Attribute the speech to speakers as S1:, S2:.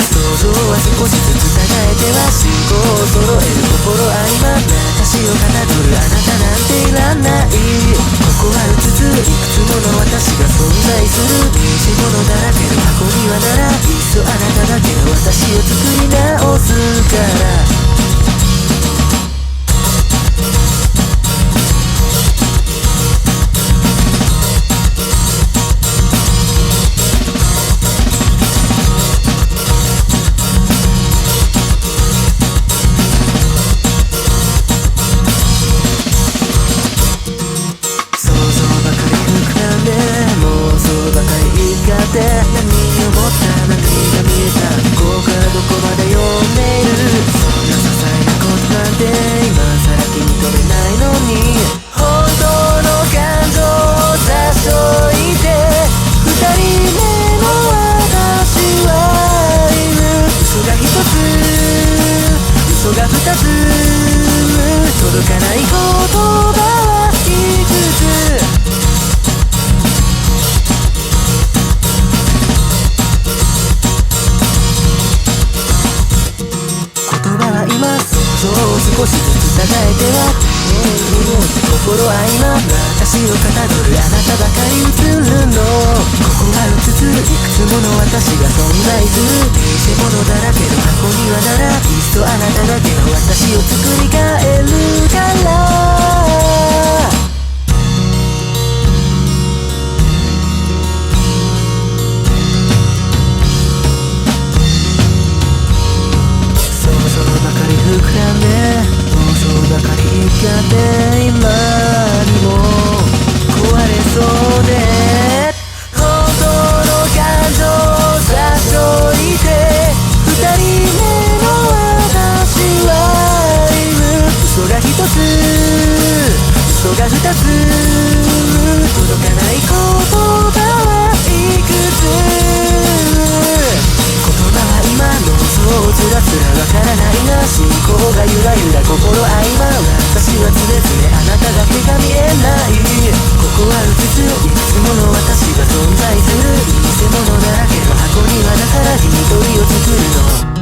S1: 想像は少しずつ違えては進行を揃える心合間私をかたどるあなたなんていらないここはうつついくつもの私が存在する偽物だらけの箱庭ならいっそあなただけの私を作り直すから何を持った何が見えたここからどこまで読んでいるそんな些細なことなんて今さら気に留めないのに本当の感情を差し置いて二人目の私はいる嘘が一つ嘘が二つ届かない言葉はいくつ想像を少しずつ違えては心合間私をかたどるあなたばかり映るのここはうつついくつもの私が存在する偽物だらけの箱庭ならいっそあなただけの私を作り変えるから膨らんで妄想ばかり言って今にも壊れそうで本当の感情を差し置いて二人目の私はいる嘘が一つ嘘が二つ届かない言葉はいくつ言葉は今のそうつらつらわからないが進行がゆらゆら心合間私は常々あなただけが見えないここはうつついくつもの私が存在する偽物だらけの箱庭だから一人を作るの